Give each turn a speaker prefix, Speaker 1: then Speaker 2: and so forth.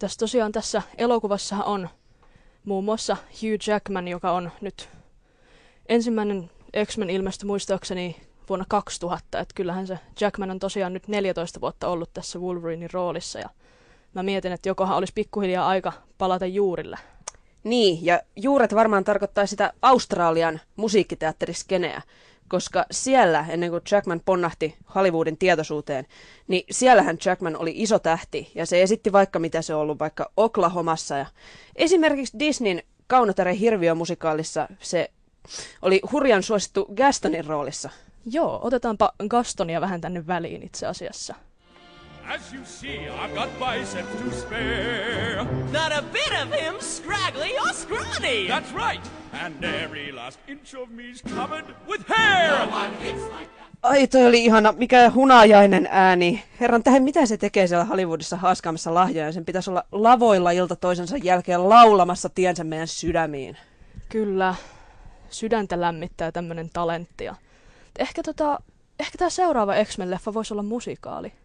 Speaker 1: Tässä elokuvassa on muun muassa Hugh Jackman, joka on nyt ensimmäinen X-Men ilmestyi muistaakseni vuonna 2000. Että kyllähän se Jackman on tosiaan nyt 14 vuotta ollut tässä Wolverinin roolissa. Ja mä mietin, että jokohan olisi pikkuhiljaa aika palata juurille.
Speaker 2: Niin, ja juuret varmaan tarkoittaa sitä Australian musiikkiteatteriskeneä, koska siellä, ennen kuin Jackman ponnahti Hollywoodin tietoisuuteen, niin siellähän Jackman oli iso tähti, ja se esitti vaikka mitä se on ollut, vaikka Oklahomassa. Ja esimerkiksi Disneyn Kaunotären hirviömusikaalissa se oli hurjan suosittu Gastonin roolissa.
Speaker 1: Joo, otetaanpa Gastonia vähän tänne väliin itse asiassa.
Speaker 3: As you see, I've got biceps to spare.
Speaker 4: Not a bit of him scraggly or scrawny.
Speaker 3: That's right. And every last inch of me's covered with hair.
Speaker 4: No one hits like that.
Speaker 2: Ai, toi oli ihana, mikä hunajainen ääni. Herran tähän, mitä se tekee siellä Hollywoodissa haaskaamassa lahjoja? Sen pitäisi olla lavoilla ilta toisensa jälkeen laulamassa tiensä meidän sydämiin.
Speaker 1: Kyllä, sydäntä lämmittää tämmönen talentti. Ehkä tämä seuraava X-Men-leffa voisi olla musikaali.